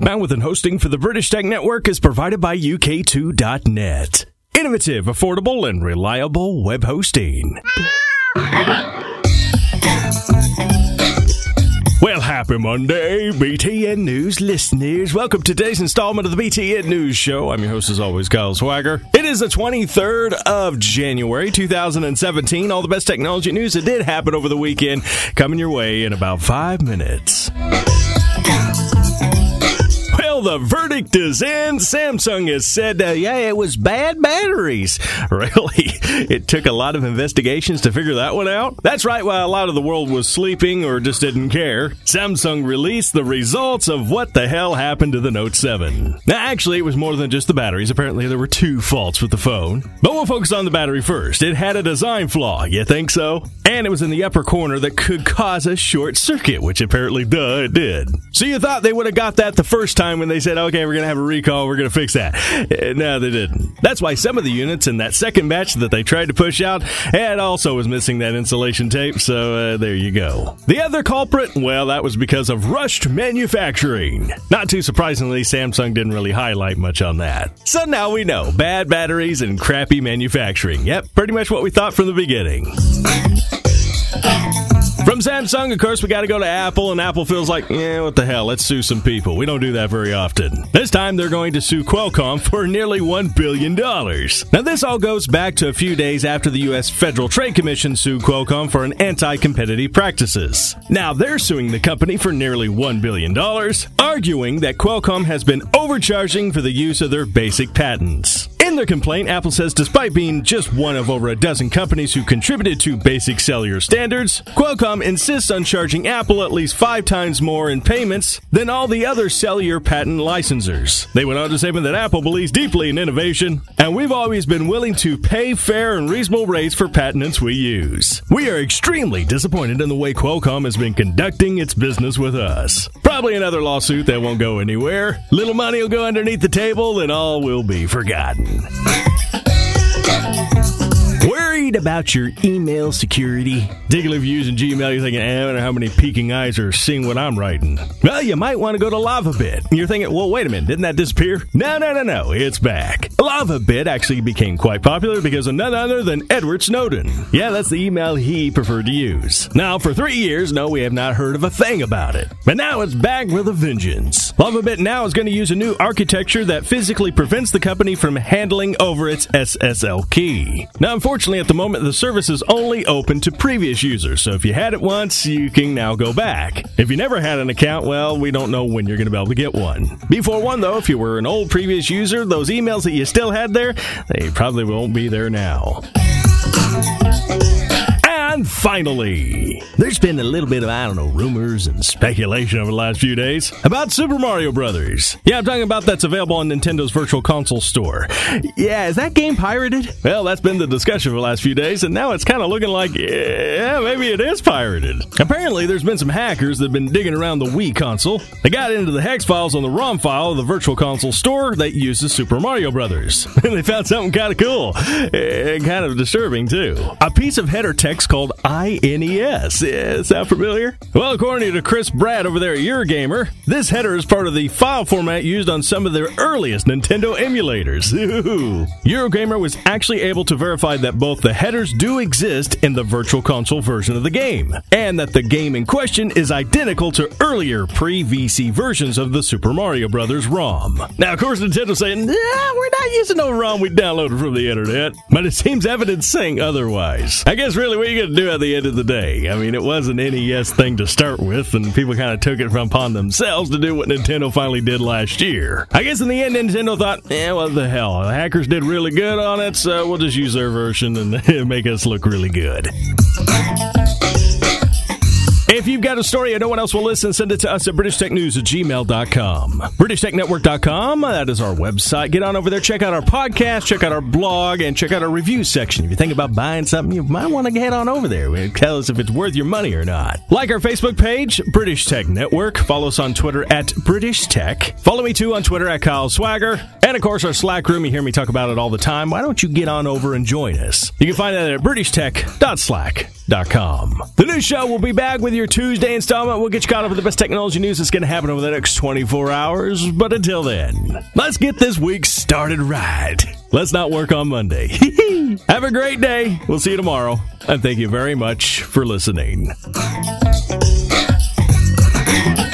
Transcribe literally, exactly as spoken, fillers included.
Bandwidth and hosting for the British Tech Network is provided by U K two dot net. Innovative, affordable, and reliable web hosting. Well, happy Monday, B T N News listeners. Welcome to today's installment of the B T N News Show. I'm your host, as always, Kyle Swagger. It is the twenty-third of January, two thousand seventeen. All the best technology news that did happen over the weekend coming your way in about five minutes. Well, the verdict is in. Samsung has said, uh, yeah, it was bad batteries. Really? It took a lot of investigations to figure that one out? That's right, while a lot of the world was sleeping or just didn't care, Samsung released the results of what the hell happened to the Note seven. Now, actually, it was more than just the batteries. Apparently, there were two faults with the phone. But we'll focus on the battery first. It had a design flaw. You think so? And it was in the upper corner that could cause a short circuit, which apparently, duh, it did. So you thought they would have got that the first time when they said, okay, we're going to have a recall, we're going to fix that. No, they didn't. That's why some of the units in that second batch that they tried to push out, it also was missing that insulation tape, so uh, there you go. The other culprit, well, that was because of rushed manufacturing. Not too surprisingly, Samsung didn't really highlight much on that. So now we know, bad batteries and crappy manufacturing. Yep, pretty much what we thought from the beginning. From Samsung, of course, we got to go to Apple, and Apple feels like, yeah, what the hell, let's sue some people. We don't do that very often. This time, they're going to sue Qualcomm for nearly one billion dollars. Now, this all goes back to a few days after the U S Federal Trade Commission sued Qualcomm for an anti-competitive practices. Now, they're suing the company for nearly one billion dollars, arguing that Qualcomm has been overcharging for the use of their basic patents. In their complaint, Apple says despite being just one of over a dozen companies who contributed to basic cellular standards, Qualcomm insists on charging Apple at least five times more in payments than all the other cellular patent licensors. They went on to say that Apple believes deeply in innovation, and we've always been willing to pay fair and reasonable rates for patents we use. We are extremely disappointed in the way Qualcomm has been conducting its business with us. Probably another lawsuit that won't go anywhere. Little money will go underneath the table, and all will be forgotten. Worried about your email security? Particularly if you're using Gmail, you're thinking, eh, I wonder how many peeking eyes are seeing what I'm writing. Well, you might want to go to LavaBit. And you're thinking, well, wait a minute, didn't that disappear? No, no, no, no, it's back. LavaBit actually became quite popular because of none other than Edward Snowden. Yeah, that's the email he preferred to use. Now, for three years, no, we have not heard of a thing about it. But now it's back with a vengeance. LavaBit now is going to use a new architecture that physically prevents the company from handling over its S S L key. Now, unfortunately, at the moment, the service is only open to previous users, so if you had it once, you can now go back. If you never had an account, well, we don't know when you're going to be able to get one. Before one, though, if you were an old previous user, those emails that you still had there, they probably won't be there now. And finally, there's been a little bit of, I don't know, rumors and speculation over the last few days about Super Mario Brothers. Yeah, I'm talking about that's available on Nintendo's Virtual Console store. Yeah, is that game pirated? Well, that's been the discussion for the last few days, and now it's kind of looking like, yeah, maybe it is pirated. Apparently, there's been some hackers that have been digging around the Wii console. They got into the hex files on the ROM file of the Virtual Console store that uses Super Mario Brothers. And they found something kind of cool, and kind of disturbing, too. A piece of header text called I N E S. Yeah, sound familiar? Well, according to Chris Brad over there at Eurogamer, this header is part of the file format used on some of their earliest Nintendo emulators. Ooh. Eurogamer was actually able to verify that both the headers do exist in the Virtual Console version of the game, and that the game in question is identical to earlier pre-V C versions of the Super Mario Brothers ROM. Now, of course, Nintendo's saying, nah, we're not using no ROM we downloaded from the internet, but it seems evidence saying otherwise. I guess really what you got to do at the end of the day. I mean, it was an N E S thing to start with, and people kind of took it upon themselves to do what Nintendo finally did last year. I guess in the end, Nintendo thought, eh, what the hell, the hackers did really good on it, so we'll just use their version and make us look really good. If you've got a story and no one else will listen, send it to us at british tech news at gmail dot com. british tech network dot com, that is our website. Get on over there, check out our podcast, check out our blog, and check out our review section. If you think about buying something, you might want to head on over there. Tell us if it's worth your money or not. Like our Facebook page, British Tech Network. Follow us on Twitter at British Tech. Follow me, too, on Twitter at Kyle Swagger. And, of course, our Slack room. You hear me talk about it all the time. Why don't you get on over and join us? You can find that at british tech dot slack. dot com. The new show will be back with your Tuesday installment. We'll get you caught up with the best technology news that's going to happen over the next twenty-four hours. But until then, let's get this week started right. Let's not work on Monday. Have a great day. We'll see you tomorrow. And thank you very much for listening.